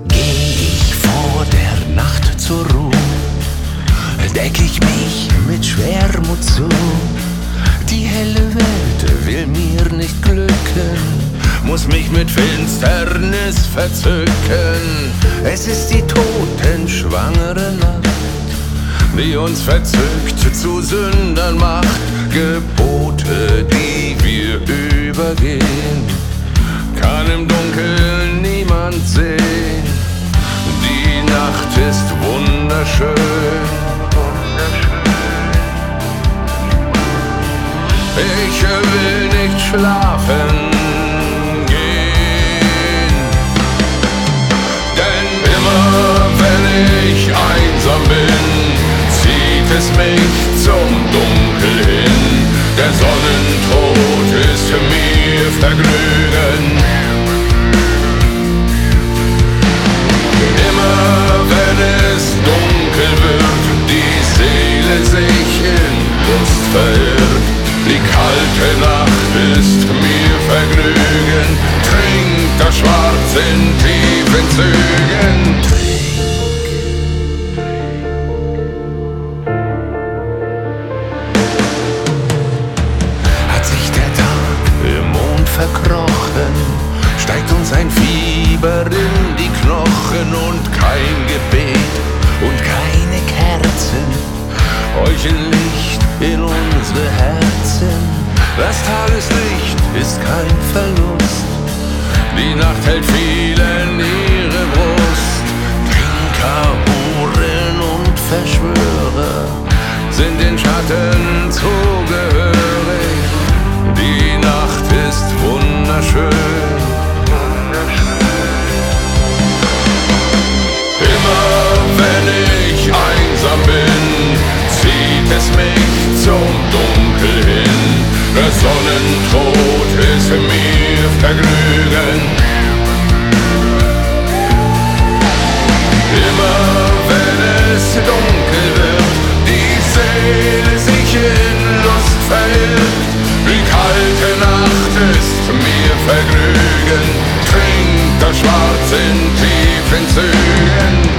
Geh ich vor der Nacht zur Ruhe, deck ich mich mit Schwermut zu. Die helle Welt will mir nicht glücken, muss mich mit Finsternis verzücken. Es ist die totenschwangere Nacht, die uns verzückt zu Sündern macht. Gebote, die wir übergehen, kann im Dunkeln niemand sehen. Die Nacht ist wunderschön. Ich will nicht schlafen gehen, denn immer wenn ich einsam bin, zieht es mich zum Dunkel hin. Der Sonnentod ist für mir Vergnügen. Immer wenn es dunkel wird, die Seele sich in Lust verirrt. Die kalte Nacht ist mir Vergnügen. Trink das Schwarz in tiefen Zügen. Hat sich der Tag im Mond verkrochen, steigt uns ein Fieber in die Knochen und kein Gebet und keine Kerzen heucheln Licht in unsere Herzen. Das Tageslicht ist kein Verlust, die Nacht hält vielen ihre Brust. Trinker, Huren und Verschwörer sind den Schatten zugehörig. Die Nacht ist wunderschön. Immer wenn ich einsam bin, zieht es mich zum Dunkel hin. Der Sonnentod ist für mir Vergnügen. Immer wenn es dunkel wird, die Seele sich in Lust verirrt. Die kalte Nacht ist mir Vergnügen. Trink das Schwarz in tiefen Zügen.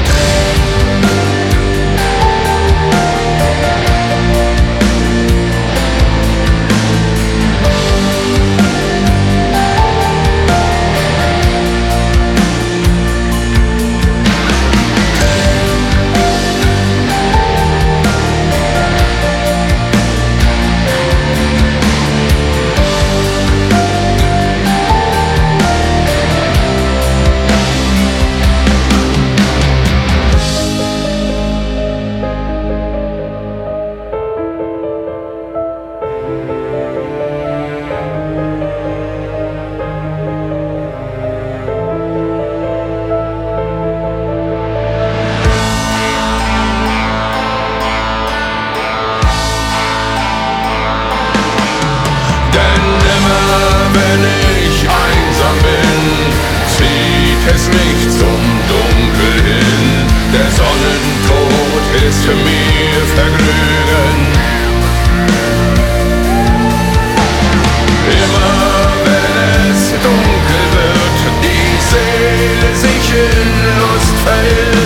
Es nicht zum Dunkel hin, der Sonnentod ist für mir Vergnügen. Immer wenn es dunkel wird, die Seele sich in Lust verirrt.